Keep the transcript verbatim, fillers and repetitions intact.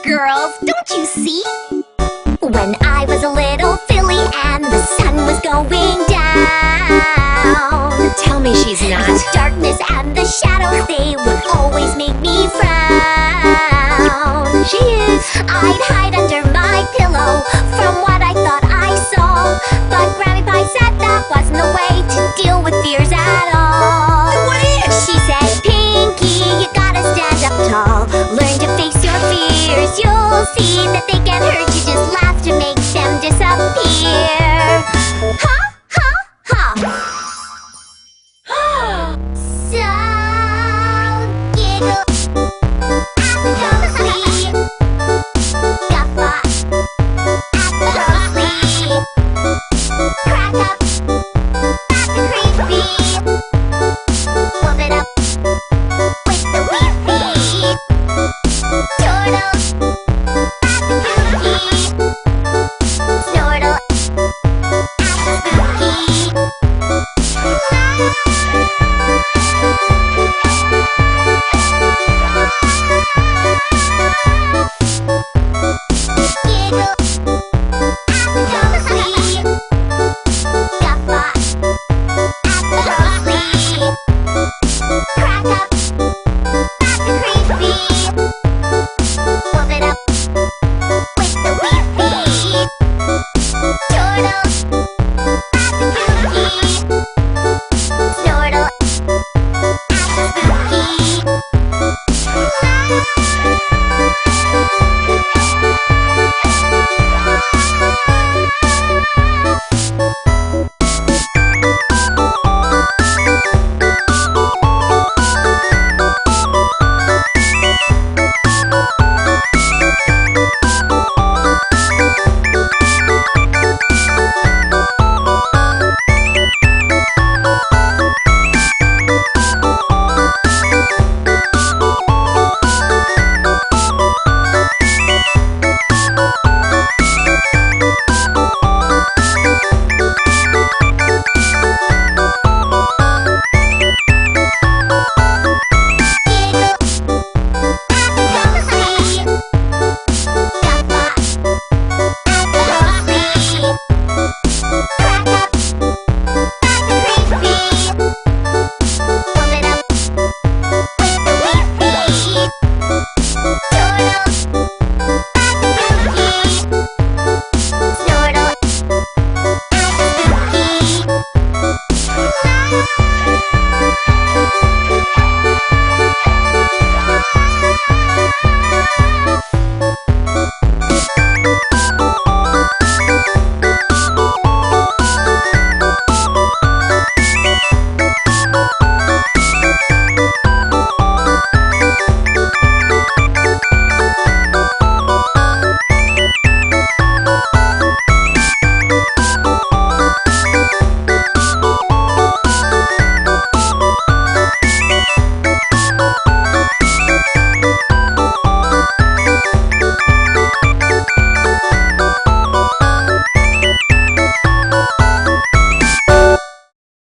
girls, don't you see? When I was a little filly and the sun was going down, Tell me she's not. the darkness and the shadows, they would always make me frown. She is. I'd hide under my pillow from what I thought I saw, but Grammy Pie said that wasn't the way to deal with fears at all. What is? She said, Pinky, you gotta stand up tall. Learn to face your fears. You'll see that they can't hurt you. Just laugh to make them disappear. Ha, ha, ha. So giggle at the sleep. Guffaw at the sleep. Crack up at the creepy. Whoop it up with the wee feet.